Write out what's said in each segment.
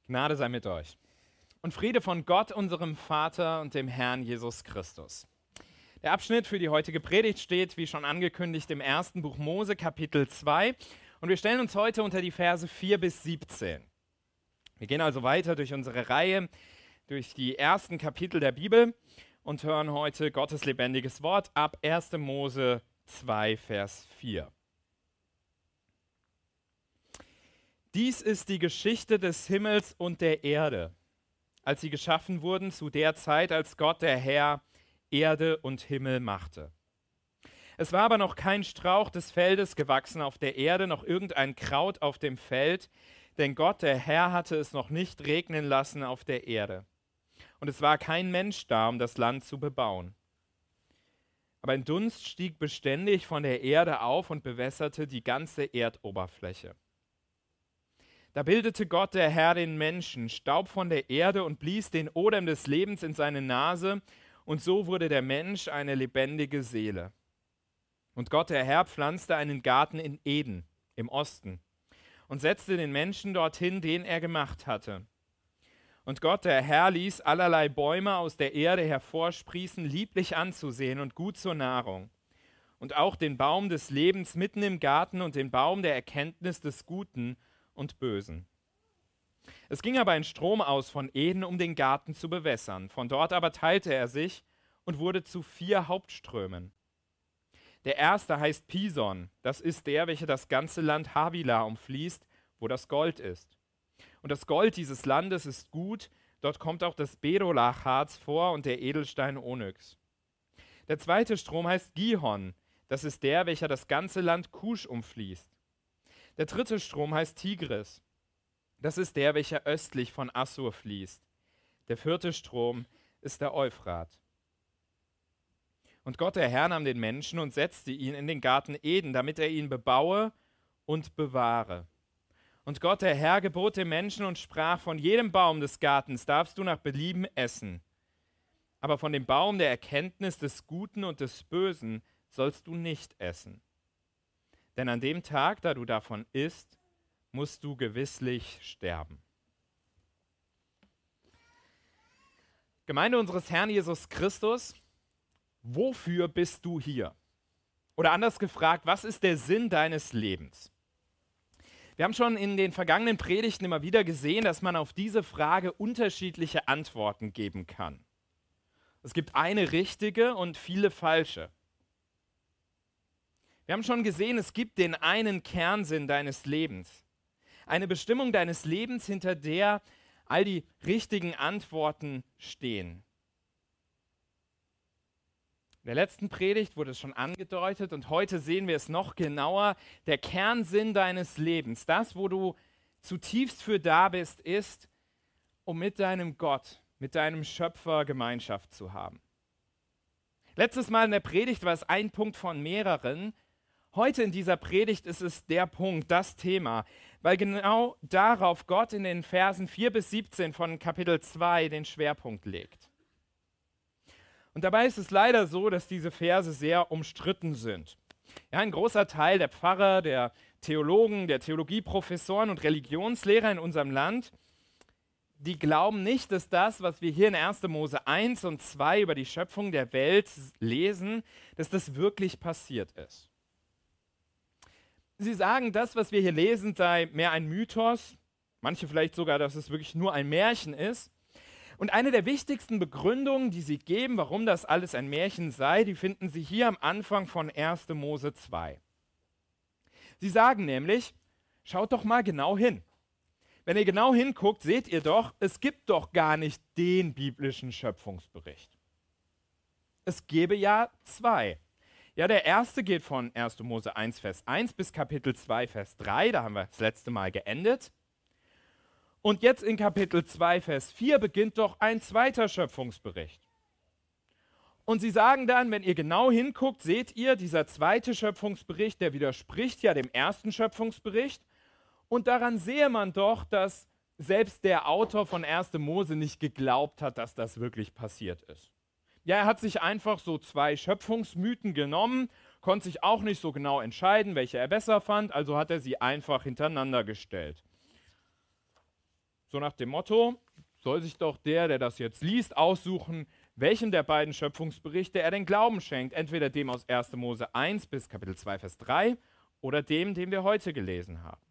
Gnade sei mit euch und Friede von Gott, unserem Vater und dem Herrn Jesus Christus. Der Abschnitt für die heutige Predigt steht, wie schon angekündigt, im ersten Buch Mose, Kapitel 2. Und wir stellen uns heute unter die Verse 4 bis 17. Wir gehen also weiter durch unsere Reihe, durch die ersten Kapitel der Bibel und hören heute Gottes lebendiges Wort ab 1. Mose 2, Vers 4. Dies ist die Geschichte des Himmels und der Erde, als sie geschaffen wurden zu der Zeit, als Gott der Herr Erde und Himmel machte. Es war aber noch kein Strauch des Feldes gewachsen auf der Erde, noch irgendein Kraut auf dem Feld, denn Gott der Herr hatte es noch nicht regnen lassen auf der Erde. Und es war kein Mensch da, um das Land zu bebauen. Aber ein Dunst stieg beständig von der Erde auf und bewässerte die ganze Erdoberfläche. Da bildete Gott der Herr den Menschen, Staub von der Erde und blies den Odem des Lebens in seine Nase, und so wurde der Mensch eine lebendige Seele. Und Gott der Herr pflanzte einen Garten in Eden, im Osten, und setzte den Menschen dorthin, den er gemacht hatte. Und Gott der Herr ließ allerlei Bäume aus der Erde hervorsprießen, lieblich anzusehen und gut zur Nahrung. Und auch den Baum des Lebens mitten im Garten und den Baum der Erkenntnis des Guten und Bösen. Es ging aber ein Strom aus von Eden, um den Garten zu bewässern. Von dort aber teilte er sich und wurde zu 4 Hauptströmen. Der erste heißt Pison, das ist der, welcher das ganze Land Havila umfließt, wo das Gold ist. Und das Gold dieses Landes ist gut, dort kommt auch das Berolachharz vor und der Edelstein Onyx. Der zweite Strom heißt Gihon, das ist der, welcher das ganze Land Kusch umfließt. Der dritte Strom heißt Tigris. Das ist der, welcher östlich von Assur fließt. Der vierte Strom ist der Euphrat. Und Gott der Herr nahm den Menschen und setzte ihn in den Garten Eden, damit er ihn bebaue und bewahre. Und Gott der Herr gebot dem Menschen und sprach: Von jedem Baum des Gartens darfst du nach Belieben essen, aber von dem Baum der Erkenntnis des Guten und des Bösen sollst du nicht essen. Denn an dem Tag, da du davon isst, musst du gewisslich sterben. Gemeinde unseres Herrn Jesus Christus, wofür bist du hier? Oder anders gefragt, was ist der Sinn deines Lebens? Wir haben schon in den vergangenen Predigten immer wieder gesehen, dass man auf diese Frage unterschiedliche Antworten geben kann. Es gibt eine richtige und viele falsche. Wir haben schon gesehen, es gibt den einen Kernsinn deines Lebens. Eine Bestimmung deines Lebens, hinter der all die richtigen Antworten stehen. In der letzten Predigt wurde es schon angedeutet und heute sehen wir es noch genauer. Der Kernsinn deines Lebens, das, wo du zutiefst für da bist, ist, um mit deinem Gott, mit deinem Schöpfer Gemeinschaft zu haben. Letztes Mal in der Predigt war es ein Punkt von mehreren. Heute in dieser Predigt ist es der Punkt, das Thema, weil genau darauf Gott in den Versen 4 bis 17 von Kapitel 2 den Schwerpunkt legt. Und dabei ist es leider so, dass diese Verse sehr umstritten sind. Ja, ein großer Teil der Pfarrer, der Theologen, der Theologieprofessoren und Religionslehrer in unserem Land, die glauben nicht, dass das, was wir hier in 1. Mose 1 und 2 über die Schöpfung der Welt lesen, dass das wirklich passiert ist. Sie sagen, das, was wir hier lesen, sei mehr ein Mythos, manche vielleicht sogar, dass es wirklich nur ein Märchen ist. Und eine der wichtigsten Begründungen, die sie geben, warum das alles ein Märchen sei, die finden Sie hier am Anfang von 1. Mose 2. Sie sagen nämlich, schaut doch mal genau hin. Wenn ihr genau hinguckt, seht ihr doch, es gibt doch gar nicht den biblischen Schöpfungsbericht. Es gäbe ja 2. Ja, der erste geht von 1. Mose 1, Vers 1 bis Kapitel 2, Vers 3. Da haben wir das letzte Mal geendet. Und jetzt in Kapitel 2, Vers 4 beginnt doch ein zweiter Schöpfungsbericht. Und sie sagen dann, wenn ihr genau hinguckt, seht ihr, dieser zweite Schöpfungsbericht, der widerspricht ja dem ersten Schöpfungsbericht. Und daran sehe man doch, dass selbst der Autor von 1. Mose nicht geglaubt hat, dass das wirklich passiert ist. Ja, er hat sich einfach so 2 Schöpfungsmythen genommen, konnte sich auch nicht so genau entscheiden, welche er besser fand, also hat er sie einfach hintereinander gestellt. So nach dem Motto, soll sich doch der das jetzt liest, aussuchen, welchem der beiden Schöpfungsberichte er den Glauben schenkt. Entweder dem aus 1. Mose 1 bis Kapitel 2, Vers 3 oder dem, den wir heute gelesen haben.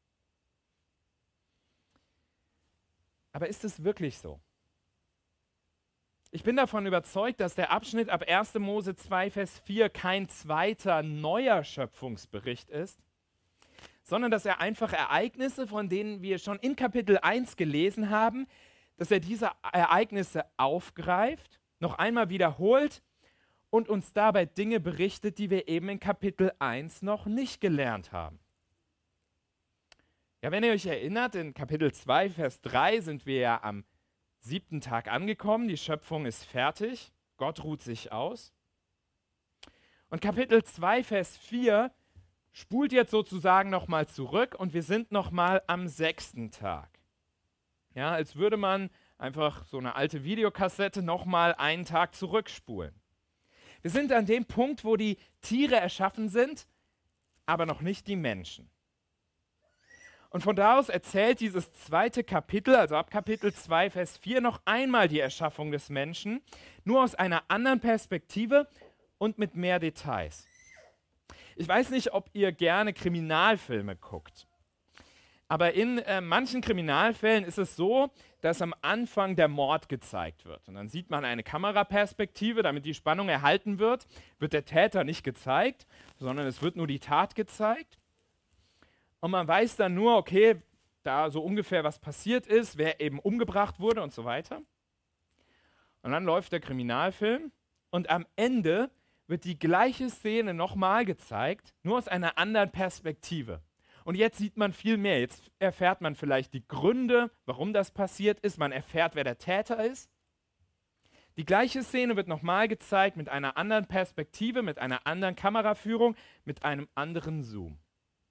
Aber ist es wirklich so? Ich bin davon überzeugt, dass der Abschnitt ab 1. Mose 2, Vers 4 kein zweiter neuer Schöpfungsbericht ist, sondern dass er einfach Ereignisse, von denen wir schon in Kapitel 1 gelesen haben, dass er diese Ereignisse aufgreift, noch einmal wiederholt und uns dabei Dinge berichtet, die wir eben in Kapitel 1 noch nicht gelernt haben. Ja, wenn ihr euch erinnert, in Kapitel 2, Vers 3 sind wir ja am 7. Tag angekommen, die Schöpfung ist fertig, Gott ruht sich aus. Und Kapitel 2, Vers 4 spult jetzt sozusagen nochmal zurück und wir sind nochmal am 6. Tag. Ja, als würde man einfach so eine alte Videokassette nochmal einen Tag zurückspulen. Wir sind an dem Punkt, wo die Tiere erschaffen sind, aber noch nicht die Menschen. Und von da aus erzählt dieses zweite Kapitel, also ab Kapitel 2, Vers 4, noch einmal die Erschaffung des Menschen, nur aus einer anderen Perspektive und mit mehr Details. Ich weiß nicht, ob ihr gerne Kriminalfilme guckt, aber in manchen Kriminalfällen ist es so, dass am Anfang der Mord gezeigt wird. Und dann sieht man eine Kameraperspektive, damit die Spannung erhalten wird der Täter nicht gezeigt, sondern es wird nur die Tat gezeigt. Und man weiß dann nur, okay, da so ungefähr was passiert ist, wer eben umgebracht wurde und so weiter. Und dann läuft der Kriminalfilm und am Ende wird die gleiche Szene nochmal gezeigt, nur aus einer anderen Perspektive. Und jetzt sieht man viel mehr. Jetzt erfährt man vielleicht die Gründe, warum das passiert ist. Man erfährt, wer der Täter ist. Die gleiche Szene wird nochmal gezeigt mit einer anderen Perspektive, mit einer anderen Kameraführung, mit einem anderen Zoom.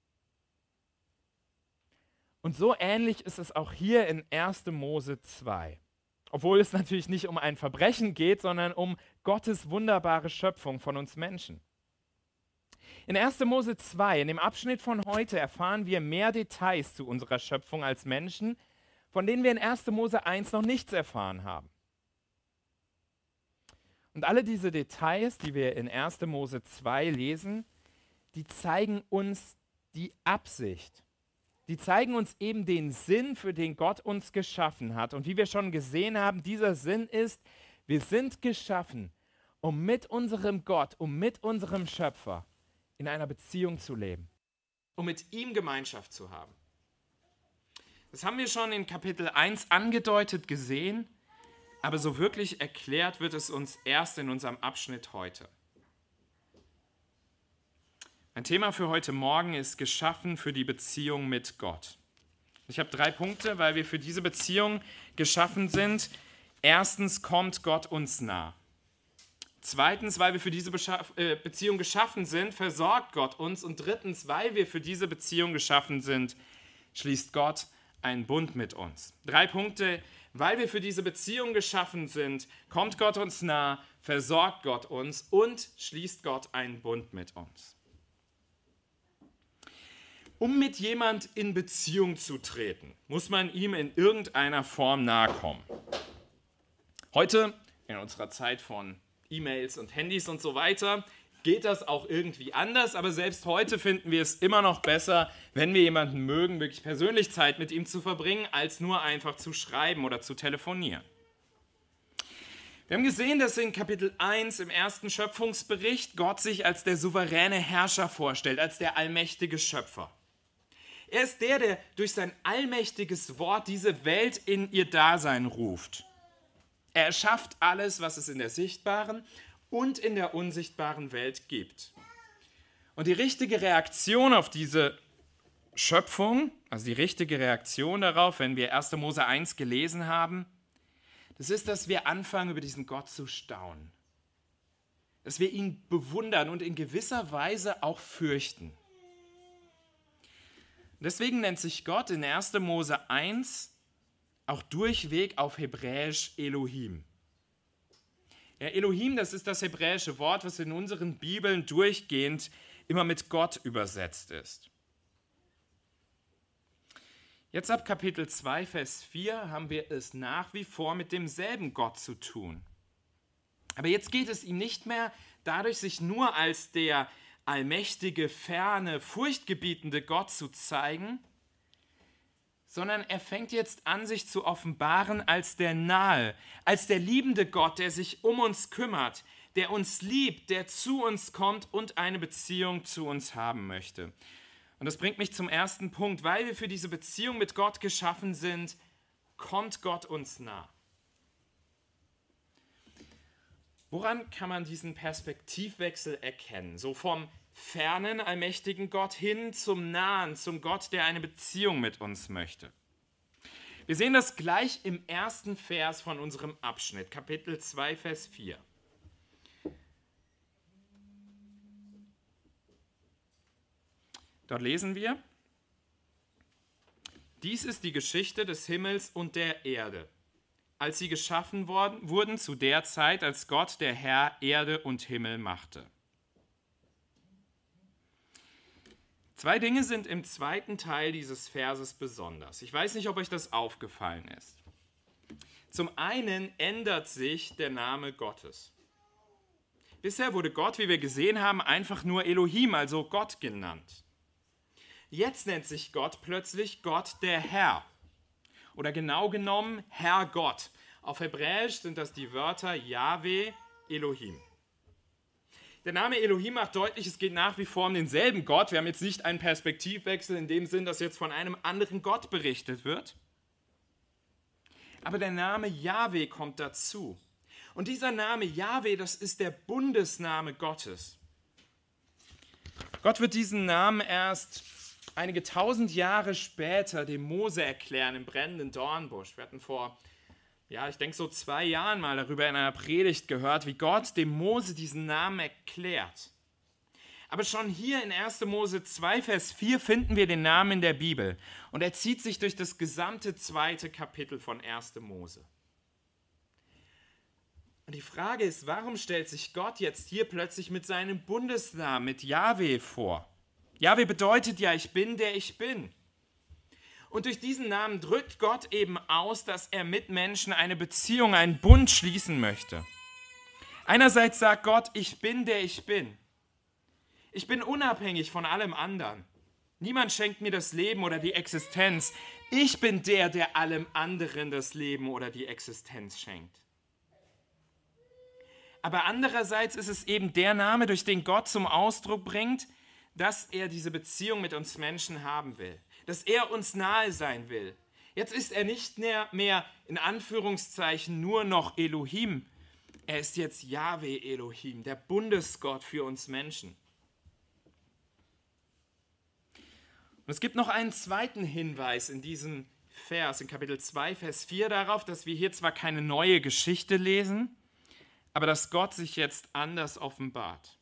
Und so ähnlich ist es auch hier in 1. Mose 2. Obwohl es natürlich nicht um ein Verbrechen geht, sondern um Gottes wunderbare Schöpfung von uns Menschen. In 1. Mose 2, in dem Abschnitt von heute, erfahren wir mehr Details zu unserer Schöpfung als Menschen, von denen wir in 1. Mose 1 noch nichts erfahren haben. Und alle diese Details, die wir in 1. Mose 2 lesen, die zeigen uns die Absicht. Die zeigen uns eben den Sinn, für den Gott uns geschaffen hat. Und wie wir schon gesehen haben, dieser Sinn ist, wir sind geschaffen, um mit unserem Gott, um mit unserem Schöpfer in einer Beziehung zu leben, um mit ihm Gemeinschaft zu haben. Das haben wir schon in Kapitel 1 angedeutet gesehen, aber so wirklich erklärt wird es uns erst in unserem Abschnitt heute. Mein Thema für heute Morgen ist geschaffen für die Beziehung mit Gott. Ich habe 3 Punkte, weil wir für diese Beziehung geschaffen sind. Erstens kommt Gott uns nah. Zweitens, weil wir für diese Beziehung geschaffen sind, versorgt Gott uns. Und drittens, weil wir für diese Beziehung geschaffen sind, schließt Gott einen Bund mit uns. 3 Punkte, weil wir für diese Beziehung geschaffen sind, kommt Gott uns nah, versorgt Gott uns und schließt Gott einen Bund mit uns. Um mit jemand in Beziehung zu treten, muss man ihm in irgendeiner Form nahe kommen. Heute, in unserer Zeit von E-Mails und Handys und so weiter, geht das auch irgendwie anders, aber selbst heute finden wir es immer noch besser, wenn wir jemanden mögen, wirklich persönlich Zeit mit ihm zu verbringen, als nur einfach zu schreiben oder zu telefonieren. Wir haben gesehen, dass in Kapitel 1 im ersten Schöpfungsbericht Gott sich als der souveräne Herrscher vorstellt, als der allmächtige Schöpfer. Er ist der durch sein allmächtiges Wort diese Welt in ihr Dasein ruft. Er erschafft alles, was es in der sichtbaren und in der unsichtbaren Welt gibt. Und die richtige Reaktion auf diese Schöpfung, also die richtige Reaktion darauf, wenn wir 1. Mose 1 gelesen haben, das ist, dass wir anfangen, über diesen Gott zu staunen. Dass wir ihn bewundern und in gewisser Weise auch fürchten. Deswegen nennt sich Gott in 1. Mose 1 auch durchweg auf Hebräisch Elohim. Ja, Elohim, das ist das hebräische Wort, was in unseren Bibeln durchgehend immer mit Gott übersetzt ist. Jetzt ab Kapitel 2, Vers 4 haben wir es nach wie vor mit demselben Gott zu tun. Aber jetzt geht es ihm nicht mehr dadurch, sich nur als der allmächtige, ferne, furchtgebietende Gott zu zeigen, sondern er fängt jetzt an, sich zu offenbaren als der nahe, als der liebende Gott, der sich um uns kümmert, der uns liebt, der zu uns kommt und eine Beziehung zu uns haben möchte. Und das bringt mich zum ersten Punkt. Weil wir für diese Beziehung mit Gott geschaffen sind, kommt Gott uns nah. Woran kann man diesen Perspektivwechsel erkennen? So vom fernen, allmächtigen Gott hin zum nahen, zum Gott, der eine Beziehung mit uns möchte. Wir sehen das gleich im ersten Vers von unserem Abschnitt, Kapitel 2, Vers 4. Dort lesen wir: Dies ist die Geschichte des Himmels und der Erde, als sie geschaffen wurden zu der Zeit, als Gott, der Herr, Erde und Himmel machte. Zwei Dinge sind im zweiten Teil dieses Verses besonders. Ich weiß nicht, ob euch das aufgefallen ist. Zum einen ändert sich der Name Gottes. Bisher wurde Gott, wie wir gesehen haben, einfach nur Elohim, also Gott genannt. Jetzt nennt sich Gott plötzlich Gott der Herr. Oder genau genommen Herr Gott. Auf Hebräisch sind das die Wörter Jahwe, Elohim. Der Name Elohim macht deutlich, es geht nach wie vor um denselben Gott. Wir haben jetzt nicht einen Perspektivwechsel in dem Sinn, dass jetzt von einem anderen Gott berichtet wird. Aber der Name Jahwe kommt dazu. Und dieser Name Jahwe, das ist der Bundesname Gottes. Gott wird diesen Namen erst einige 1000 Jahre später dem Mose erklären im brennenden Dornbusch. Wir hatten vor, ich denke so 2 Jahren mal darüber in einer Predigt gehört, wie Gott dem Mose diesen Namen erklärt. Aber schon hier in 1. Mose 2, Vers 4 finden wir den Namen in der Bibel. Und er zieht sich durch das gesamte 2. Kapitel von 1. Mose. Und die Frage ist, warum stellt sich Gott jetzt hier plötzlich mit seinem Bundesnamen, mit Jahwe vor? Jahwe bedeutet ja, ich bin, der ich bin. Und durch diesen Namen drückt Gott eben aus, dass er mit Menschen eine Beziehung, einen Bund schließen möchte. Einerseits sagt Gott, ich bin, der ich bin. Ich bin unabhängig von allem anderen. Niemand schenkt mir das Leben oder die Existenz. Ich bin der, der allem anderen das Leben oder die Existenz schenkt. Aber andererseits ist es eben der Name, durch den Gott zum Ausdruck bringt, dass er diese Beziehung mit uns Menschen haben will. Dass er uns nahe sein will. Jetzt ist er nicht mehr in Anführungszeichen nur noch Elohim. Er ist jetzt Jahwe Elohim, der Bundesgott für uns Menschen. Und es gibt noch einen zweiten Hinweis in diesem Vers, in Kapitel 2, Vers 4 darauf, dass wir hier zwar keine neue Geschichte lesen, aber dass Gott sich jetzt anders offenbart.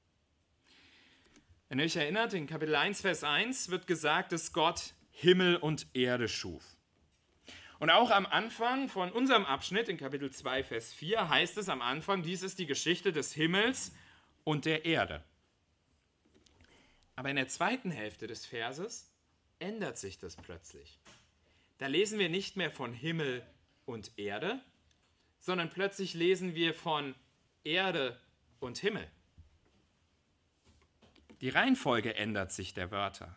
Wenn ihr euch erinnert, in Kapitel 1, Vers 1 wird gesagt, dass Gott Himmel und Erde schuf. Und auch am Anfang von unserem Abschnitt, in Kapitel 2, Vers 4, heißt es am Anfang, dies ist die Geschichte des Himmels und der Erde. Aber in der zweiten Hälfte des Verses ändert sich das plötzlich. Da lesen wir nicht mehr von Himmel und Erde, sondern plötzlich lesen wir von Erde und Himmel. Die Reihenfolge ändert sich der Wörter.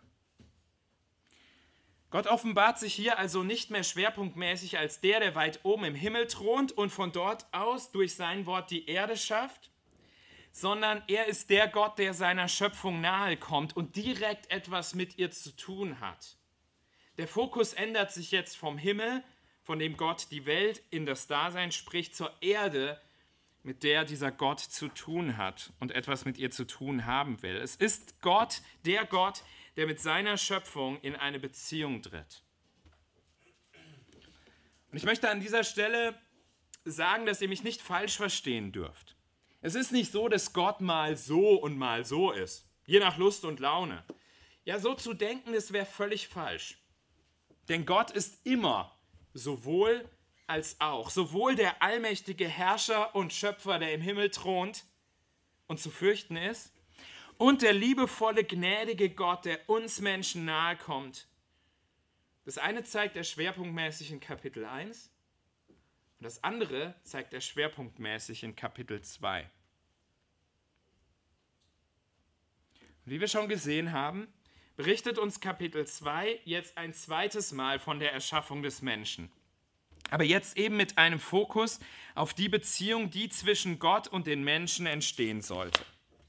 Gott offenbart sich hier also nicht mehr schwerpunktmäßig als der weit oben im Himmel thront und von dort aus durch sein Wort die Erde schafft, sondern er ist der Gott, der seiner Schöpfung nahe kommt und direkt etwas mit ihr zu tun hat. Der Fokus ändert sich jetzt vom Himmel, von dem Gott die Welt in das Dasein spricht, zur Erde, mit der dieser Gott zu tun hat und etwas mit ihr zu tun haben will. Es ist Gott, der mit seiner Schöpfung in eine Beziehung tritt. Und ich möchte an dieser Stelle sagen, dass ihr mich nicht falsch verstehen dürft. Es ist nicht so, dass Gott mal so und mal so ist, je nach Lust und Laune. Ja, so zu denken, das wäre völlig falsch. Denn Gott ist immer sowohl als auch. Sowohl der allmächtige Herrscher und Schöpfer, der im Himmel thront und zu fürchten ist, und der liebevolle, gnädige Gott, der uns Menschen nahe kommt Das eine zeigt er schwerpunktmäßig in Kapitel 1 und das andere zeigt er schwerpunktmäßig in Kapitel 2. Und wie wir schon gesehen haben, berichtet uns Kapitel 2 jetzt ein zweites Mal von der Erschaffung des Menschen. Aber jetzt eben mit einem Fokus auf die Beziehung, die zwischen Gott und den Menschen entstehen sollte.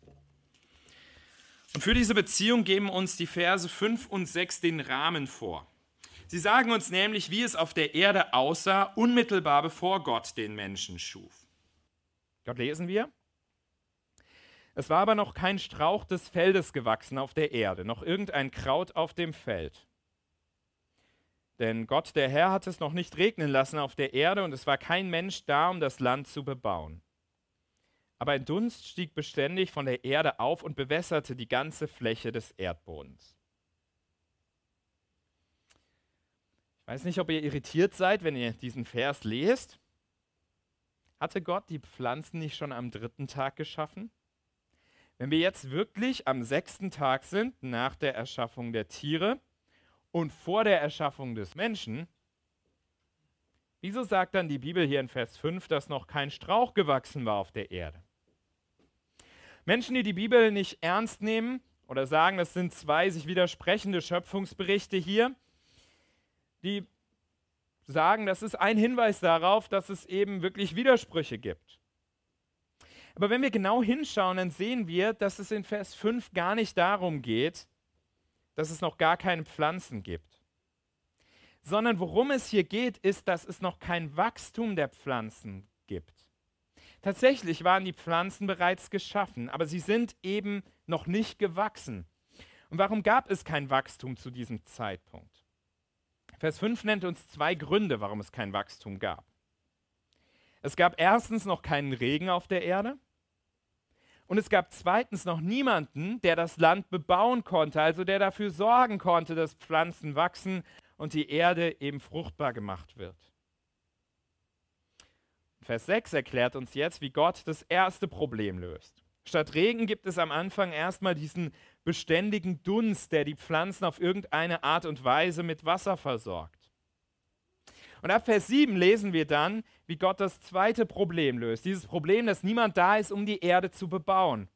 Und für diese Beziehung geben uns die Verse 5 und 6 den Rahmen vor. Sie sagen uns nämlich, wie es auf der Erde aussah, unmittelbar bevor Gott den Menschen schuf. Dort lesen wir: Es war aber noch kein Strauch des Feldes gewachsen auf der Erde, noch irgendein Kraut auf dem Feld. Denn Gott, der Herr, hat es noch nicht regnen lassen auf der Erde und es war kein Mensch da, um das Land zu bebauen. Aber ein Dunst stieg beständig von der Erde auf und bewässerte die ganze Fläche des Erdbodens. Ich weiß nicht, ob ihr irritiert seid, wenn ihr diesen Vers lest. Hatte Gott die Pflanzen nicht schon am 3. Tag geschaffen? Wenn wir jetzt wirklich am 6. Tag sind, nach der Erschaffung der Tiere und vor der Erschaffung des Menschen, wieso sagt dann die Bibel hier in Vers 5, dass noch kein Strauch gewachsen war auf der Erde? Menschen, die die Bibel nicht ernst nehmen oder sagen, das sind zwei sich widersprechende Schöpfungsberichte hier, die sagen, das ist ein Hinweis darauf, dass es eben wirklich Widersprüche gibt. Aber wenn wir genau hinschauen, dann sehen wir, dass es in Vers 5 gar nicht darum geht, dass es noch gar keine Pflanzen gibt. Sondern worum es hier geht, ist, dass es noch kein Wachstum der Pflanzen gibt. Tatsächlich waren die Pflanzen bereits geschaffen, aber sie sind eben noch nicht gewachsen. Und warum gab es kein Wachstum zu diesem Zeitpunkt? Vers 5 nennt uns 2 Gründe, warum es kein Wachstum gab. Es gab erstens noch keinen Regen auf der Erde und es gab zweitens noch niemanden, der das Land bebauen konnte, also der dafür sorgen konnte, dass Pflanzen wachsen und die Erde eben fruchtbar gemacht wird. Vers 6 erklärt uns jetzt, wie Gott das erste Problem löst. Statt Regen gibt es am Anfang erstmal diesen beständigen Dunst, der die Pflanzen auf irgendeine Art und Weise mit Wasser versorgt. Und ab Vers 7 lesen wir dann, wie Gott das zweite Problem löst. Dieses Problem, dass niemand da ist, um die Erde zu bebauen.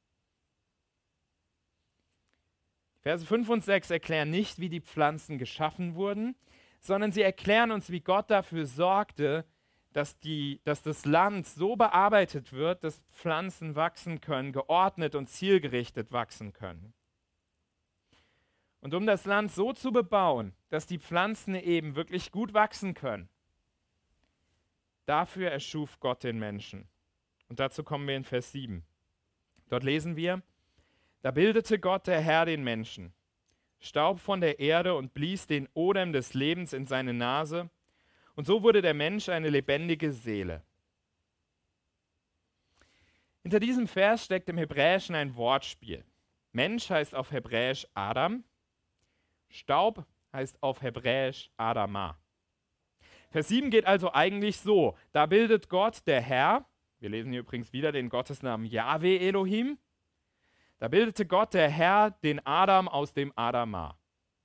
Verse 5 und 6 erklären nicht, wie die Pflanzen geschaffen wurden, sondern sie erklären uns, wie Gott dafür sorgte, dass das Land so bearbeitet wird, dass Pflanzen wachsen können, geordnet und zielgerichtet wachsen können. Und um das Land so zu bebauen, dass die Pflanzen eben wirklich gut wachsen können, dafür erschuf Gott den Menschen. Und dazu kommen wir in Vers 7. Dort lesen wir: Da bildete Gott, der Herr, den Menschen, Staub von der Erde und blies den Odem des Lebens in seine Nase. Und so wurde der Mensch eine lebendige Seele. Hinter diesem Vers steckt im Hebräischen ein Wortspiel. Mensch heißt auf Hebräisch Adam, Staub heißt auf Hebräisch Adama. Vers 7 geht also eigentlich so: Da bildet Gott, der Herr, wir lesen hier übrigens wieder den Gottesnamen Jahwe Elohim, da bildete Gott, der Herr, den Adam aus dem Adama.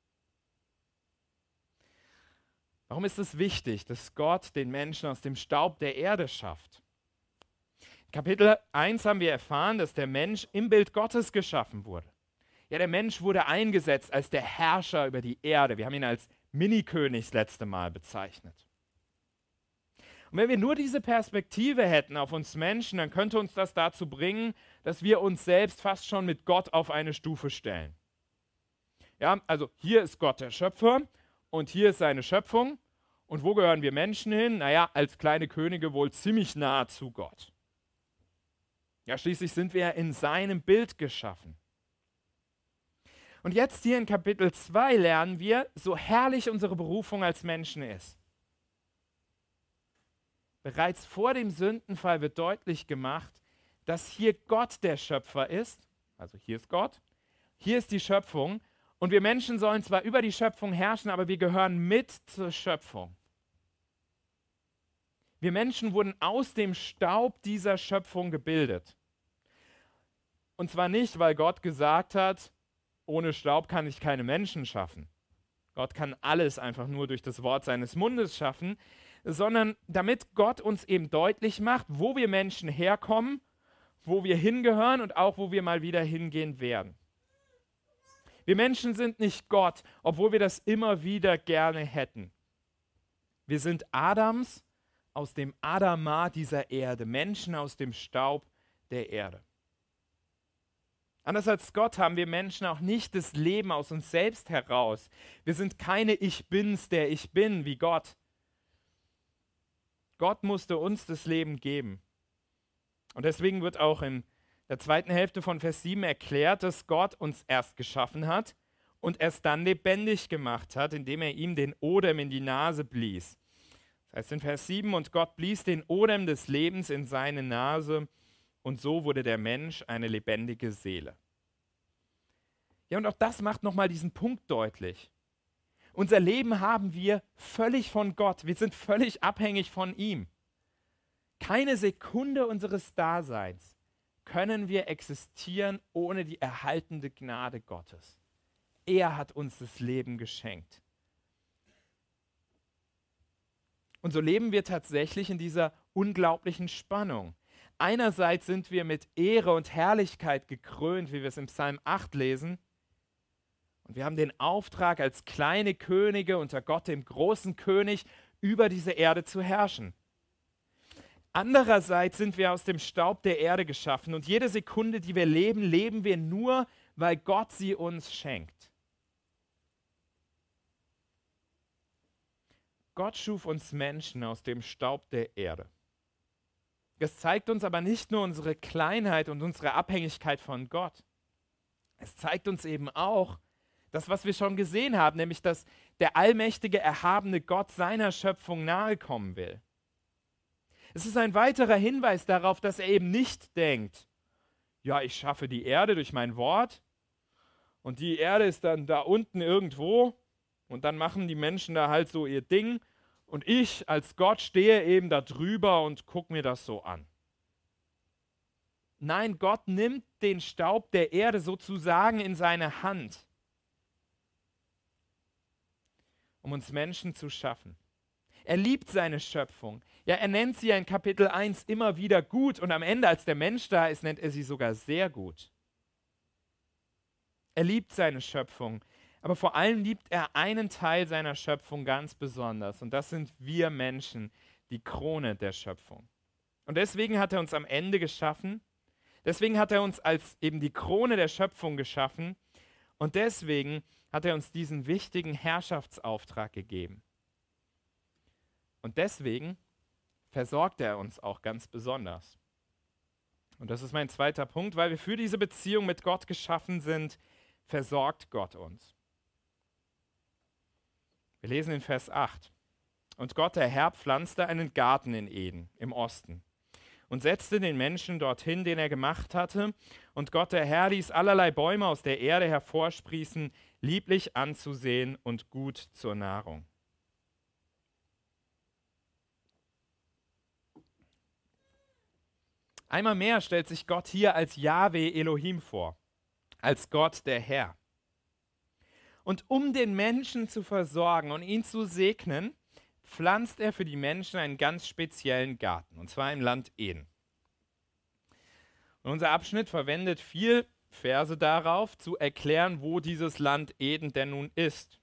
Warum ist es wichtig, dass Gott den Menschen aus dem Staub der Erde schafft? In Kapitel 1 haben wir erfahren, dass der Mensch im Bild Gottes geschaffen wurde. Ja, der Mensch wurde eingesetzt als der Herrscher über die Erde. Wir haben ihn als Minikönig das letzte Mal bezeichnet. Und wenn wir nur diese Perspektive hätten auf uns Menschen, dann könnte uns das dazu bringen, dass wir uns selbst fast schon mit Gott auf eine Stufe stellen. Ja, also hier ist Gott der Schöpfer und hier ist seine Schöpfung. Und wo gehören wir Menschen hin? Naja, als kleine Könige wohl ziemlich nahe zu Gott. Ja, schließlich sind wir ja in seinem Bild geschaffen. Und jetzt hier in Kapitel 2 lernen wir, so herrlich unsere Berufung als Menschen ist. Bereits vor dem Sündenfall wird deutlich gemacht, dass hier Gott der Schöpfer ist, also hier ist Gott, hier ist die Schöpfung, und wir Menschen sollen zwar über die Schöpfung herrschen, aber wir gehören mit zur Schöpfung. Wir Menschen wurden aus dem Staub dieser Schöpfung gebildet. Und zwar nicht, weil Gott gesagt hat, ohne Staub kann ich keine Menschen schaffen. Gott kann alles einfach nur durch das Wort seines Mundes schaffen, sondern damit Gott uns eben deutlich macht, wo wir Menschen herkommen, wo wir hingehören und auch wo wir mal wieder hingehen werden. Wir Menschen sind nicht Gott, obwohl wir das immer wieder gerne hätten. Wir sind Adams aus dem Adama dieser Erde, Menschen aus dem Staub der Erde. Anders als Gott haben wir Menschen auch nicht das Leben aus uns selbst heraus. Wir sind keine Ich Bin's, der ich bin, wie Gott. Gott musste uns das Leben geben. Und deswegen wird auch in der zweiten Hälfte von Vers 7 erklärt, dass Gott uns erst geschaffen hat und erst dann lebendig gemacht hat, indem er ihm den Odem in die Nase blies. Das heißt in Vers 7, und Gott blies den Odem des Lebens in seine Nase und so wurde der Mensch eine lebendige Seele. Ja, und auch das macht nochmal diesen Punkt deutlich. Unser Leben haben wir völlig von Gott. Wir sind völlig abhängig von ihm. Keine Sekunde unseres Daseins können wir existieren ohne die erhaltende Gnade Gottes. Er hat uns das Leben geschenkt. Und so leben wir tatsächlich in dieser unglaublichen Spannung. Einerseits sind wir mit Ehre und Herrlichkeit gekrönt, wie wir es im Psalm 8 lesen. Und wir haben den Auftrag, als kleine Könige unter Gott, dem großen König, über diese Erde zu herrschen. Andererseits sind wir aus dem Staub der Erde geschaffen und jede Sekunde, die wir leben, leben wir nur, weil Gott sie uns schenkt. Gott schuf uns Menschen aus dem Staub der Erde. Das zeigt uns aber nicht nur unsere Kleinheit und unsere Abhängigkeit von Gott. Es zeigt uns eben auch das, was wir schon gesehen haben, nämlich dass der allmächtige, erhabene Gott seiner Schöpfung nahe kommen will. Es ist ein weiterer Hinweis darauf, dass er eben nicht denkt, ja, ich schaffe die Erde durch mein Wort und die Erde ist dann da unten irgendwo und dann machen die Menschen da halt so ihr Ding und ich als Gott stehe eben da drüber und gucke mir das so an. Nein, Gott nimmt den Staub der Erde sozusagen in seine Hand, um uns Menschen zu schaffen. Er liebt seine Schöpfung. Ja, er nennt sie ja in Kapitel 1 immer wieder gut und am Ende, als der Mensch da ist, nennt er sie sogar sehr gut. Er liebt seine Schöpfung, aber vor allem liebt er einen Teil seiner Schöpfung ganz besonders und das sind wir Menschen, die Krone der Schöpfung. Und deswegen hat er uns am Ende geschaffen, deswegen hat er uns als eben die Krone der Schöpfung geschaffen und deswegen hat er uns diesen wichtigen Herrschaftsauftrag gegeben. Und deswegen versorgt er uns auch ganz besonders. Und das ist mein zweiter Punkt, weil wir für diese Beziehung mit Gott geschaffen sind, versorgt Gott uns. Wir lesen in Vers 8. Und Gott, der Herr, pflanzte einen Garten in Eden im Osten und setzte den Menschen dorthin, den er gemacht hatte. Und Gott, der Herr, ließ allerlei Bäume aus der Erde hervorsprießen, lieblich anzusehen und gut zur Nahrung. Einmal mehr stellt sich Gott hier als Jahwe Elohim vor, als Gott der Herr. Und um den Menschen zu versorgen und ihn zu segnen, pflanzt er für die Menschen einen ganz speziellen Garten, und zwar im Land Eden. Und unser Abschnitt verwendet viel Verse darauf, zu erklären, wo dieses Land Eden denn nun ist.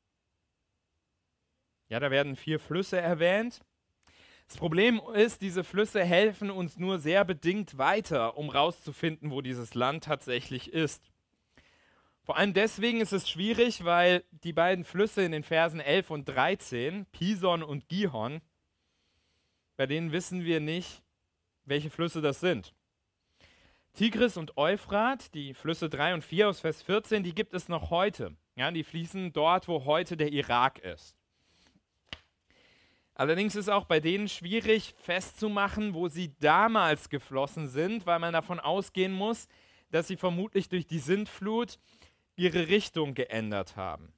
Ja, da werden 4 Flüsse erwähnt. Das Problem ist, diese Flüsse helfen uns nur sehr bedingt weiter, um rauszufinden, wo dieses Land tatsächlich ist. Vor allem deswegen ist es schwierig, weil die beiden Flüsse in den Versen 11 und 13, Pison und Gihon, bei denen wissen wir nicht, welche Flüsse das sind. Tigris und Euphrat, die Flüsse 3 und 4 aus Vers 14, die gibt es noch heute. Ja, die fließen dort, wo heute der Irak ist. Allerdings ist auch bei denen schwierig festzumachen, wo sie damals geflossen sind, weil man davon ausgehen muss, dass sie vermutlich durch die Sintflut ihre Richtung geändert haben.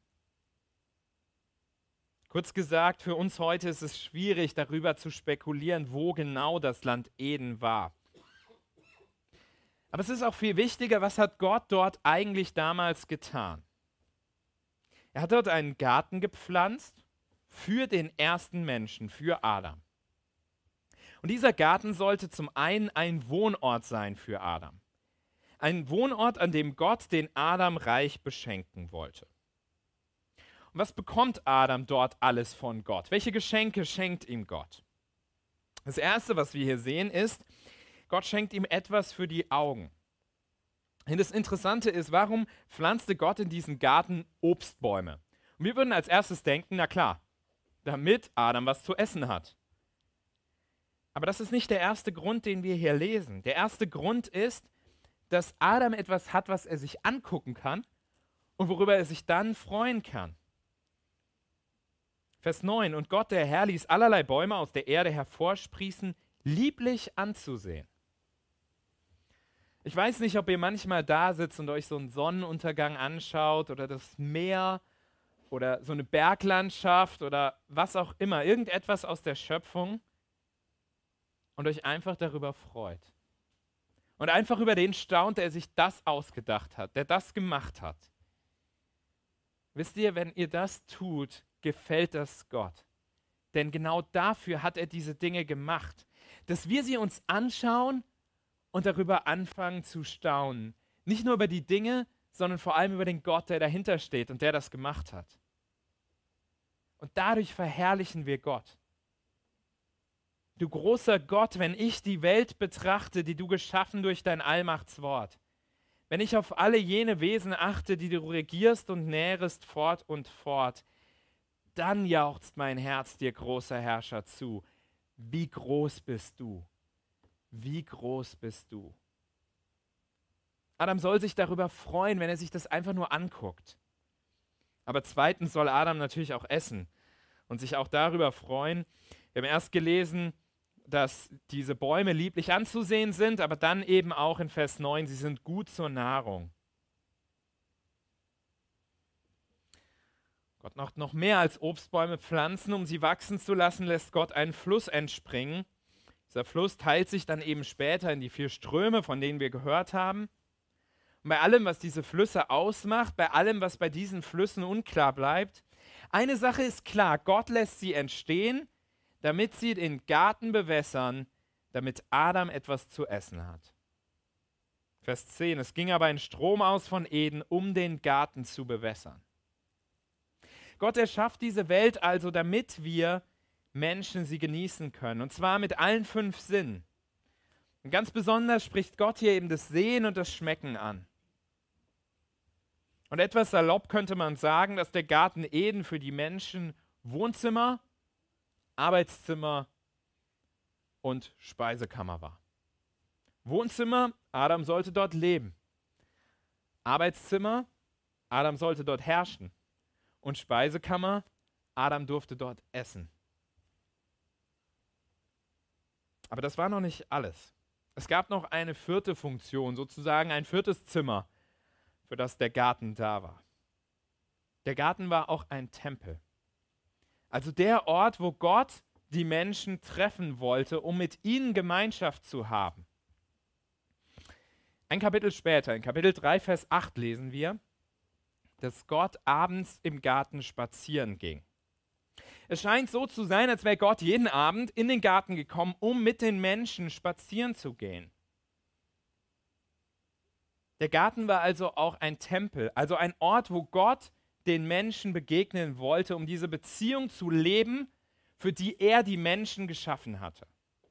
Kurz gesagt, für uns heute ist es schwierig, darüber zu spekulieren, wo genau das Land Eden war. Aber es ist auch viel wichtiger, was hat Gott dort eigentlich damals getan? Er hat dort einen Garten gepflanzt für den ersten Menschen, für Adam. Und dieser Garten sollte zum einen ein Wohnort sein für Adam. Ein Wohnort, an dem Gott den Adam reich beschenken wollte. Und was bekommt Adam dort alles von Gott? Welche Geschenke schenkt ihm Gott? Das Erste, was wir hier sehen, ist, Gott schenkt ihm etwas für die Augen. Und das Interessante ist, warum pflanzte Gott in diesen Garten Obstbäume? Und wir würden als erstes denken, na klar, damit Adam was zu essen hat. Aber das ist nicht der erste Grund, den wir hier lesen. Der erste Grund ist, dass Adam etwas hat, was er sich angucken kann und worüber er sich dann freuen kann. Vers 9, und Gott, der Herr, ließ allerlei Bäume aus der Erde hervorsprießen, lieblich anzusehen. Ich weiß nicht, ob ihr manchmal da sitzt und euch so einen Sonnenuntergang anschaut oder das Meer oder so eine Berglandschaft oder was auch immer, irgendetwas aus der Schöpfung und euch einfach darüber freut. Und einfach über den staunt, der sich das ausgedacht hat, der das gemacht hat. Wisst ihr, wenn ihr das tut, gefällt das Gott. Denn genau dafür hat er diese Dinge gemacht, dass wir sie uns anschauen und darüber anfangen zu staunen. Nicht nur über die Dinge, sondern vor allem über den Gott, der dahinter steht und der das gemacht hat. Und dadurch verherrlichen wir Gott. Du großer Gott, wenn ich die Welt betrachte, die du geschaffen durch dein Allmachtswort, wenn ich auf alle jene Wesen achte, die du regierst und nährest fort und fort, dann jauchzt mein Herz dir, großer Herrscher, zu. Wie groß bist du? Wie groß bist du? Adam soll sich darüber freuen, wenn er sich das einfach nur anguckt. Aber zweitens soll Adam natürlich auch essen und sich auch darüber freuen. Wir haben erst gelesen, dass diese Bäume lieblich anzusehen sind, aber dann eben auch in Vers 9, sie sind gut zur Nahrung. Gott macht noch mehr als Obstbäume pflanzen, um sie wachsen zu lassen, lässt Gott einen Fluss entspringen. Dieser Fluss teilt sich dann eben später in die 4 Ströme, von denen wir gehört haben. Und bei allem, was diese Flüsse ausmacht, bei allem, was bei diesen Flüssen unklar bleibt, eine Sache ist klar, Gott lässt sie entstehen, damit sie den Garten bewässern, damit Adam etwas zu essen hat. Vers 10, es ging aber ein Strom aus von Eden, um den Garten zu bewässern. Gott erschafft diese Welt also, damit wir Menschen sie genießen können, und zwar mit allen 5 Sinnen. Und ganz besonders spricht Gott hier eben das Sehen und das Schmecken an. Und etwas salopp könnte man sagen, dass der Garten Eden für die Menschen Wohnzimmer, Arbeitszimmer und Speisekammer war. Wohnzimmer, Adam sollte dort leben. Arbeitszimmer, Adam sollte dort herrschen. Und Speisekammer, Adam durfte dort essen. Aber das war noch nicht alles. Es gab noch eine 4. Funktion, sozusagen ein 4. Zimmer, für das der Garten da war. Der Garten war auch ein Tempel. Also der Ort, wo Gott die Menschen treffen wollte, um mit ihnen Gemeinschaft zu haben. Ein Kapitel später, in Kapitel 3, Vers 8 lesen wir, dass Gott abends im Garten spazieren ging. Es scheint so zu sein, als wäre Gott jeden Abend in den Garten gekommen, um mit den Menschen spazieren zu gehen. Der Garten war also auch ein Tempel, also ein Ort, wo Gott den Menschen begegnen wollte, um diese Beziehung zu leben, für die er die Menschen geschaffen hatte.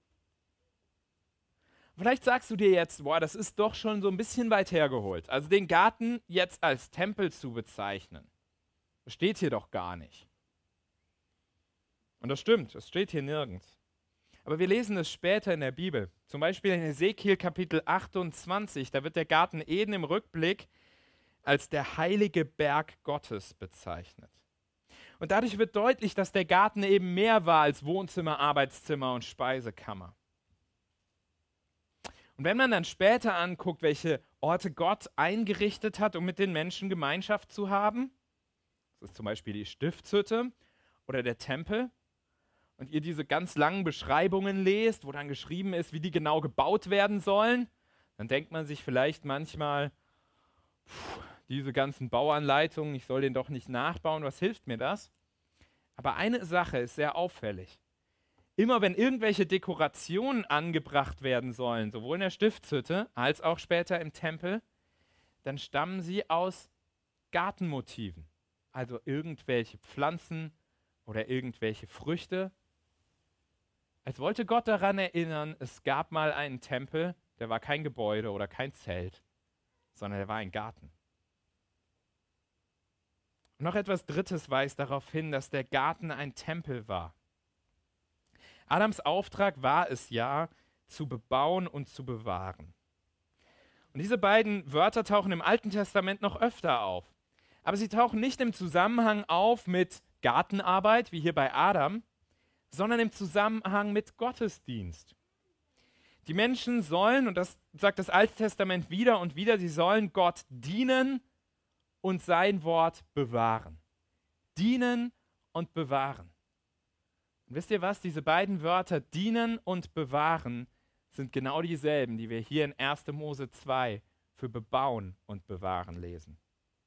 Vielleicht sagst du dir jetzt, boah, das ist doch schon so ein bisschen weit hergeholt. Also den Garten jetzt als Tempel zu bezeichnen, das steht hier doch gar nicht. Und das stimmt, es steht hier nirgends. Aber wir lesen es später in der Bibel. Zum Beispiel in Ezekiel Kapitel 28, da wird der Garten Eden im Rückblick als der heilige Berg Gottes bezeichnet. Und dadurch wird deutlich, dass der Garten eben mehr war als Wohnzimmer, Arbeitszimmer und Speisekammer. Und wenn man dann später anguckt, welche Orte Gott eingerichtet hat, um mit den Menschen Gemeinschaft zu haben, das ist zum Beispiel die Stiftshütte oder der Tempel, und ihr diese ganz langen Beschreibungen lest, wo dann geschrieben ist, wie die genau gebaut werden sollen, dann denkt man sich vielleicht manchmal, diese ganzen Bauanleitungen, ich soll den doch nicht nachbauen, was hilft mir das? Aber eine Sache ist sehr auffällig. Immer wenn irgendwelche Dekorationen angebracht werden sollen, sowohl in der Stiftshütte als auch später im Tempel, dann stammen sie aus Gartenmotiven. Also irgendwelche Pflanzen oder irgendwelche Früchte. Als wollte Gott daran erinnern, es gab mal einen Tempel, der war kein Gebäude oder kein Zelt, sondern der war ein Garten. Und noch etwas Drittes weist darauf hin, dass der Garten ein Tempel war. Adams Auftrag war es ja, zu bebauen und zu bewahren. Und diese beiden Wörter tauchen im Alten Testament noch öfter auf. Aber sie tauchen nicht im Zusammenhang auf mit Gartenarbeit, wie hier bei Adam, sondern im Zusammenhang mit Gottesdienst. Die Menschen sollen, und das sagt das Alte Testament wieder und wieder, sie sollen Gott dienen und sein Wort bewahren. Dienen und bewahren. Und wisst ihr was? Diese beiden Wörter, dienen und bewahren, sind genau dieselben, die wir hier in 1. Mose 2 für bebauen und bewahren lesen.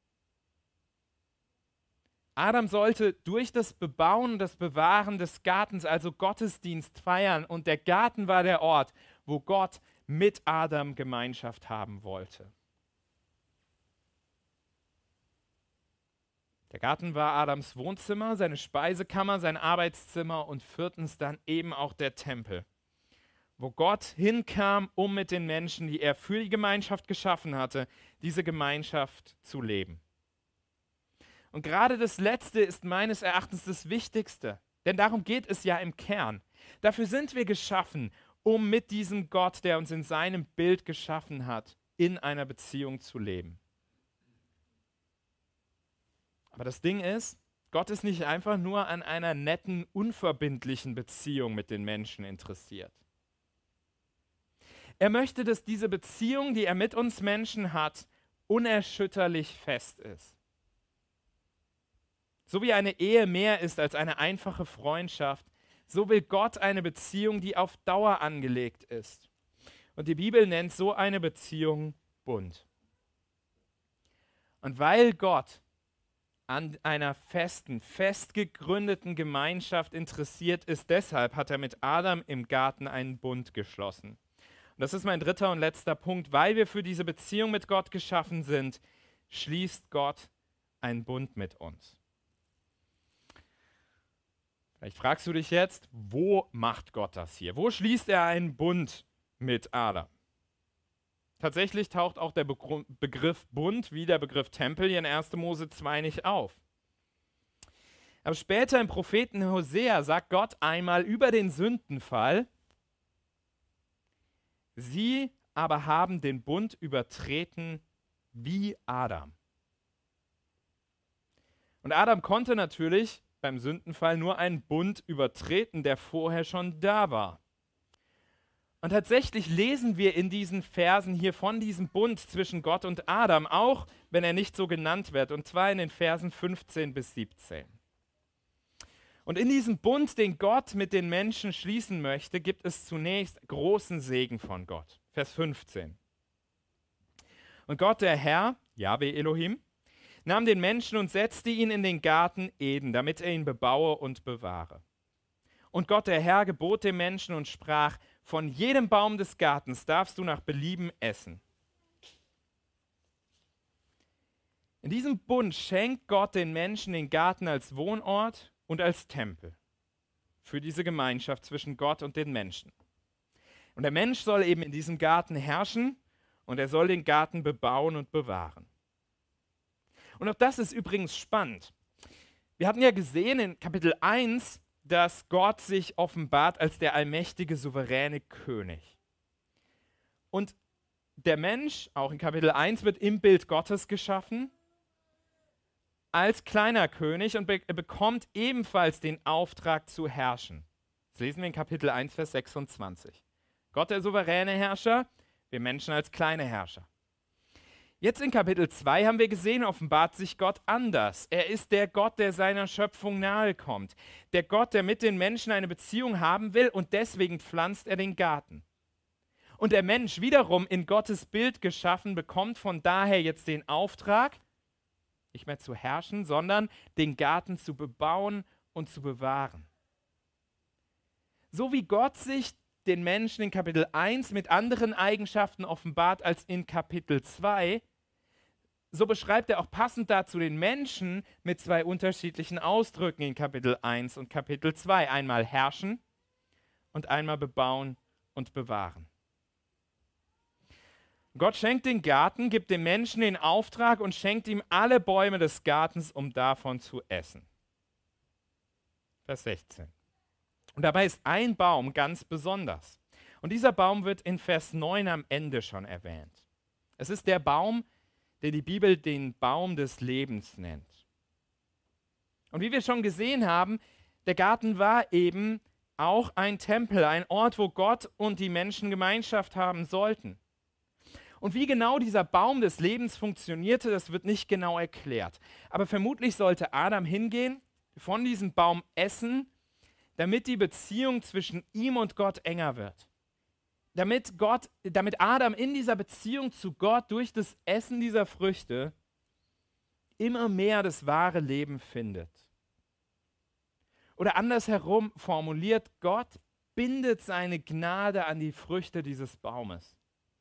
Adam sollte durch das Bebauen und das Bewahren des Gartens also Gottesdienst feiern, und der Garten war der Ort, wo Gott mit Adam Gemeinschaft haben wollte. Der Garten war Adams Wohnzimmer, seine Speisekammer, sein Arbeitszimmer und viertens dann eben auch der Tempel, wo Gott hinkam, um mit den Menschen, die er für die Gemeinschaft geschaffen hatte, diese Gemeinschaft zu leben. Und gerade das Letzte ist meines Erachtens das Wichtigste, denn darum geht es ja im Kern. Dafür sind wir geschaffen, um mit diesem Gott, der uns in seinem Bild geschaffen hat, in einer Beziehung zu leben. Aber das Ding ist, Gott ist nicht einfach nur an einer netten, unverbindlichen Beziehung mit den Menschen interessiert. Er möchte, dass diese Beziehung, die er mit uns Menschen hat, unerschütterlich fest ist. So wie eine Ehe mehr ist als eine einfache Freundschaft, so will Gott eine Beziehung, die auf Dauer angelegt ist. Und die Bibel nennt so eine Beziehung Bund. Und weil Gott an einer festen, fest gegründeten Gemeinschaft interessiert ist, deshalb hat er mit Adam im Garten einen Bund geschlossen. Und das ist mein dritter und letzter Punkt. Weil wir für diese Beziehung mit Gott geschaffen sind, schließt Gott einen Bund mit uns. Vielleicht fragst du dich jetzt, wo macht Gott das hier? Wo schließt er einen Bund mit Adam? Tatsächlich taucht auch der Begriff Bund wie der Begriff Tempel hier in 1. Mose 2 nicht auf. Aber später im Propheten Hosea sagt Gott einmal über den Sündenfall: Sie aber haben den Bund übertreten wie Adam. Und Adam konnte natürlich beim Sündenfall nur einen Bund übertreten, der vorher schon da war. Und tatsächlich lesen wir in diesen Versen hier von diesem Bund zwischen Gott und Adam, auch wenn er nicht so genannt wird, und zwar in den Versen 15 bis 17. Und in diesem Bund, den Gott mit den Menschen schließen möchte, gibt es zunächst großen Segen von Gott. Vers 15. Und Gott, der Herr, Jahwe Elohim, nahm den Menschen und setzte ihn in den Garten Eden, damit er ihn bebaue und bewahre. Und Gott, der Herr, gebot dem Menschen und sprach: Von jedem Baum des Gartens darfst du nach Belieben essen. In diesem Bund schenkt Gott den Menschen den Garten als Wohnort und als Tempel für diese Gemeinschaft zwischen Gott und den Menschen. Und der Mensch soll eben in diesem Garten herrschen und er soll den Garten bebauen und bewahren. Und auch das ist übrigens spannend. Wir hatten ja gesehen in Kapitel 1, dass Gott sich offenbart als der allmächtige, souveräne König. Und der Mensch, auch in Kapitel 1, wird im Bild Gottes geschaffen, als kleiner König, und er bekommt ebenfalls den Auftrag zu herrschen. Das lesen wir in Kapitel 1, Vers 26. Gott der souveräne Herrscher, wir Menschen als kleine Herrscher. Jetzt in Kapitel 2 haben wir gesehen, offenbart sich Gott anders. Er ist der Gott, der seiner Schöpfung nahe kommt. Der Gott, der mit den Menschen eine Beziehung haben will, und deswegen pflanzt er den Garten. Und der Mensch, wiederum in Gottes Bild geschaffen, bekommt von daher jetzt den Auftrag, Nicht mehr zu herrschen, sondern den Garten zu bebauen und zu bewahren. So wie Gott sich den Menschen in Kapitel 1 mit anderen Eigenschaften offenbart als in Kapitel 2, so beschreibt er auch passend dazu den Menschen mit zwei unterschiedlichen Ausdrücken in Kapitel 1 und Kapitel 2. Einmal herrschen und einmal bebauen und bewahren. Gott schenkt den Garten, gibt dem Menschen den Auftrag und schenkt ihm alle Bäume des Gartens, um davon zu essen. Vers 16. Und dabei ist ein Baum ganz besonders. Und dieser Baum wird in Vers 9 am Ende schon erwähnt. Es ist der Baum, den die Bibel den Baum des Lebens nennt. Und wie wir schon gesehen haben, der Garten war eben auch ein Tempel, ein Ort, wo Gott und die Menschen Gemeinschaft haben sollten. Und wie genau dieser Baum des Lebens funktionierte, das wird nicht genau erklärt. Aber vermutlich sollte Adam hingehen, von diesem Baum essen, damit die Beziehung zwischen ihm und Gott enger wird. Damit Adam in dieser Beziehung zu Gott durch das Essen dieser Früchte immer mehr das wahre Leben findet. Oder andersherum formuliert, Gott bindet seine Gnade an die Früchte dieses Baumes.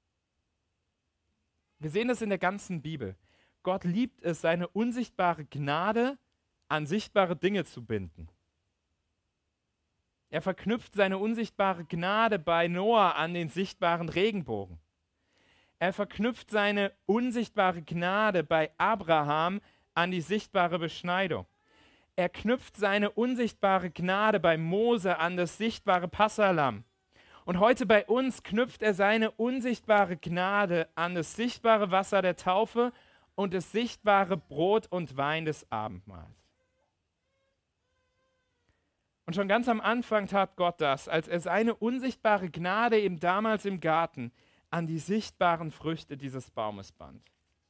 Wir sehen das in der ganzen Bibel. Gott liebt es, seine unsichtbare Gnade an sichtbare Dinge zu binden. Er verknüpft seine unsichtbare Gnade bei Noah an den sichtbaren Regenbogen. Er verknüpft seine unsichtbare Gnade bei Abraham an die sichtbare Beschneidung. Er knüpft seine unsichtbare Gnade bei Mose an das sichtbare Passalamm. Und heute bei uns knüpft er seine unsichtbare Gnade an das sichtbare Wasser der Taufe und das sichtbare Brot und Wein des Abendmahls. Und schon ganz am Anfang tat Gott das, als er seine unsichtbare Gnade eben damals im Garten an die sichtbaren Früchte dieses Baumes band.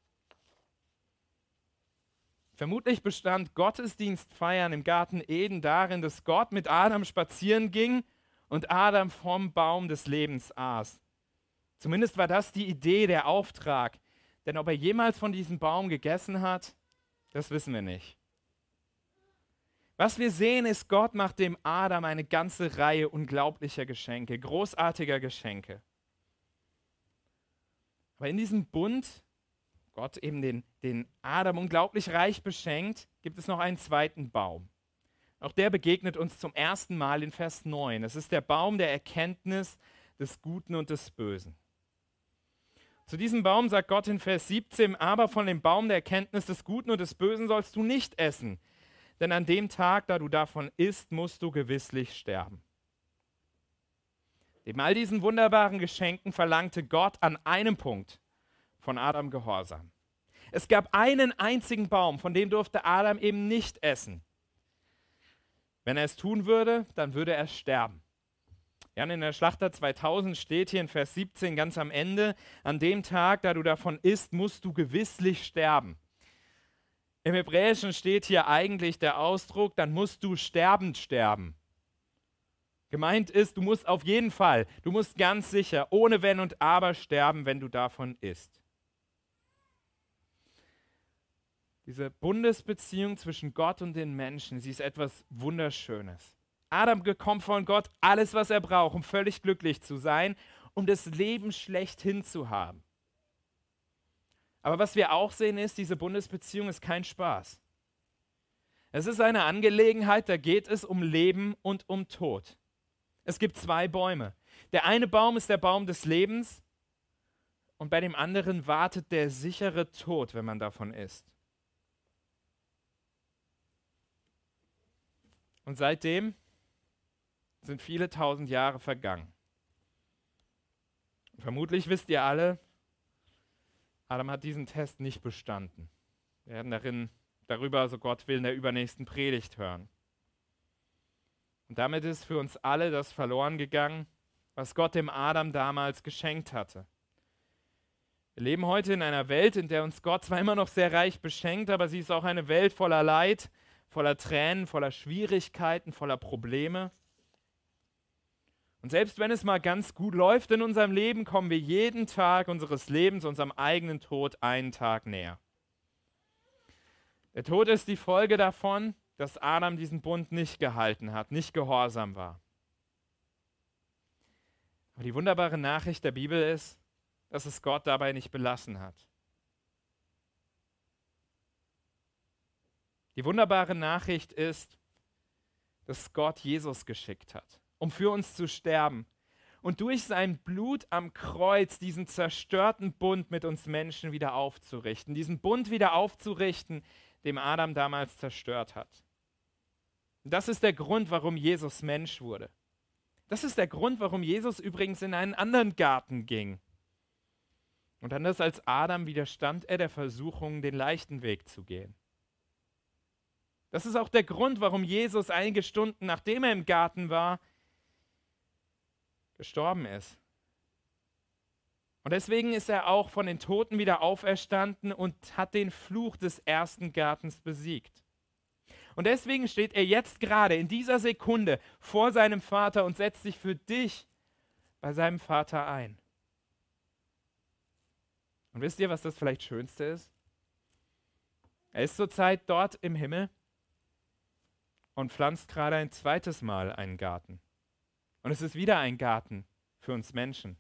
Vermutlich bestand Gottesdienstfeiern im Garten Eden darin, dass Gott mit Adam spazieren ging und Adam vom Baum des Lebens aß. Zumindest war das die Idee, der Auftrag. Denn ob er jemals von diesem Baum gegessen hat, das wissen wir nicht. Was wir sehen, ist, Gott macht dem Adam eine ganze Reihe unglaublicher Geschenke, großartiger Geschenke. Aber in diesem Bund, Gott eben den Adam unglaublich reich beschenkt, gibt es noch einen zweiten Baum. Auch der begegnet uns zum ersten Mal in Vers 9. Es ist der Baum der Erkenntnis des Guten und des Bösen. Zu diesem Baum sagt Gott in Vers 17, aber von dem Baum der Erkenntnis des Guten und des Bösen sollst du nicht essen. Denn an dem Tag, da du davon isst, musst du gewisslich sterben. Neben all diesen wunderbaren Geschenken verlangte Gott an einem Punkt von Adam Gehorsam. Es gab einen einzigen Baum, von dem durfte Adam eben nicht essen. Wenn er es tun würde, dann würde er sterben. Ja, und in der Schlachter 2000 steht hier in Vers 17 ganz am Ende, an dem Tag, da du davon isst, musst du gewisslich sterben. Im Hebräischen steht hier eigentlich der Ausdruck, dann musst du sterbend sterben. Gemeint ist, du musst auf jeden Fall, du musst ganz sicher, ohne Wenn und Aber sterben, wenn du davon isst. Diese Bundesbeziehung zwischen Gott und den Menschen, sie ist etwas Wunderschönes. Adam bekommt von Gott alles, was er braucht, um völlig glücklich zu sein, um das Leben schlechthin zu haben. Aber was wir auch sehen ist, diese Bundesbeziehung ist kein Spaß. Es ist eine Angelegenheit, da geht es um Leben und um Tod. Es gibt zwei Bäume. Der eine Baum ist der Baum des Lebens und bei dem anderen wartet der sichere Tod, wenn man davon isst. Und seitdem sind viele tausend Jahre vergangen. Vermutlich wisst ihr alle, Adam hat diesen Test nicht bestanden. Wir werden darüber, so Gott will, in der übernächsten Predigt hören. Und damit ist für uns alle das verloren gegangen, was Gott dem Adam damals geschenkt hatte. Wir leben heute in einer Welt, in der uns Gott zwar immer noch sehr reich beschenkt, aber sie ist auch eine Welt voller Leid, voller Tränen, voller Schwierigkeiten, voller Probleme. Und selbst wenn es mal ganz gut läuft in unserem Leben, kommen wir jeden Tag unseres Lebens unserem eigenen Tod einen Tag näher. Der Tod ist die Folge davon, dass Adam diesen Bund nicht gehalten hat, nicht gehorsam war. Aber die wunderbare Nachricht der Bibel ist, dass es Gott dabei nicht belassen hat. Die wunderbare Nachricht ist, dass Gott Jesus geschickt hat, um für uns zu sterben und durch sein Blut am Kreuz diesen zerstörten Bund mit uns Menschen wieder aufzurichten, diesen Bund wieder aufzurichten, den Adam damals zerstört hat. Und das ist der Grund, warum Jesus Mensch wurde. Das ist der Grund, warum Jesus übrigens in einen anderen Garten ging. Und anders als Adam widerstand er der Versuchung, den leichten Weg zu gehen. Das ist auch der Grund, warum Jesus einige Stunden, nachdem er im Garten war, gestorben ist. Und deswegen ist er auch von den Toten wieder auferstanden und hat den Fluch des ersten Gartens besiegt. Und deswegen steht er jetzt gerade in dieser Sekunde vor seinem Vater und setzt sich für dich bei seinem Vater ein. Und wisst ihr, was das vielleicht Schönste ist? Er ist zurzeit dort im Himmel und pflanzt gerade ein zweites Mal einen Garten. Und es ist wieder ein Garten für uns Menschen.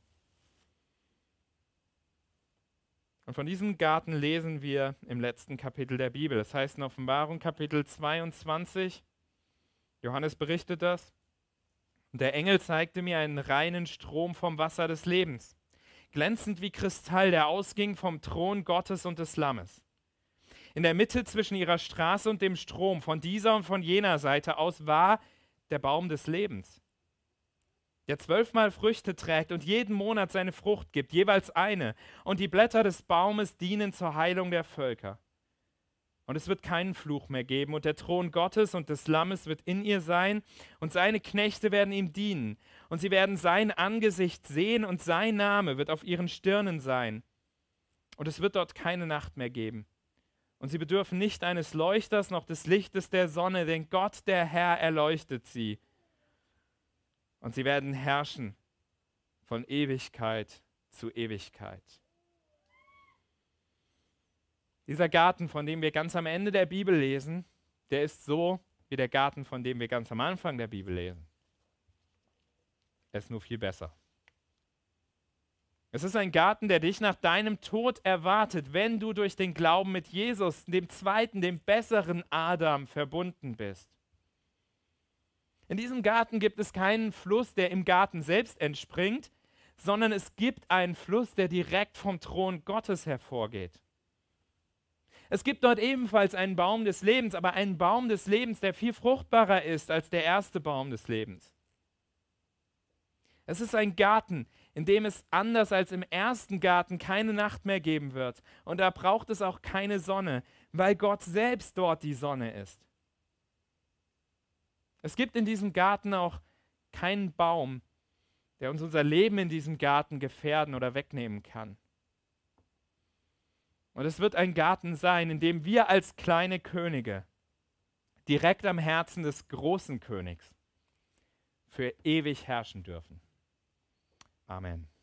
Und von diesem Garten lesen wir im letzten Kapitel der Bibel. Das heißt in Offenbarung Kapitel 22, Johannes berichtet das. Und der Engel zeigte mir einen reinen Strom vom Wasser des Lebens, glänzend wie Kristall, der ausging vom Thron Gottes und des Lammes. In der Mitte zwischen ihrer Straße und dem Strom, von dieser und von jener Seite aus, war der Baum des Lebens, der 12-mal Früchte trägt und jeden Monat seine Frucht gibt, jeweils eine. Und die Blätter des Baumes dienen zur Heilung der Völker. Und es wird keinen Fluch mehr geben. Und der Thron Gottes und des Lammes wird in ihr sein. Und seine Knechte werden ihm dienen. Und sie werden sein Angesicht sehen. Und sein Name wird auf ihren Stirnen sein. Und es wird dort keine Nacht mehr geben. Und sie bedürfen nicht eines Leuchters noch des Lichtes der Sonne, denn Gott, der Herr, erleuchtet sie. Und sie werden herrschen von Ewigkeit zu Ewigkeit. Dieser Garten, von dem wir ganz am Ende der Bibel lesen, der ist so wie der Garten, von dem wir ganz am Anfang der Bibel lesen. Er ist nur viel besser. Es ist ein Garten, der dich nach deinem Tod erwartet, wenn du durch den Glauben mit Jesus, dem zweiten, dem besseren Adam, verbunden bist. In diesem Garten gibt es keinen Fluss, der im Garten selbst entspringt, sondern es gibt einen Fluss, der direkt vom Thron Gottes hervorgeht. Es gibt dort ebenfalls einen Baum des Lebens, aber einen Baum des Lebens, der viel fruchtbarer ist als der erste Baum des Lebens. Es ist ein Garten, in dem es anders als im ersten Garten keine Nacht mehr geben wird. Und da braucht es auch keine Sonne, weil Gott selbst dort die Sonne ist. Es gibt in diesem Garten auch keinen Baum, der uns unser Leben in diesem Garten gefährden oder wegnehmen kann. Und es wird ein Garten sein, in dem wir als kleine Könige direkt am Herzen des großen Königs für ewig herrschen dürfen. Amen.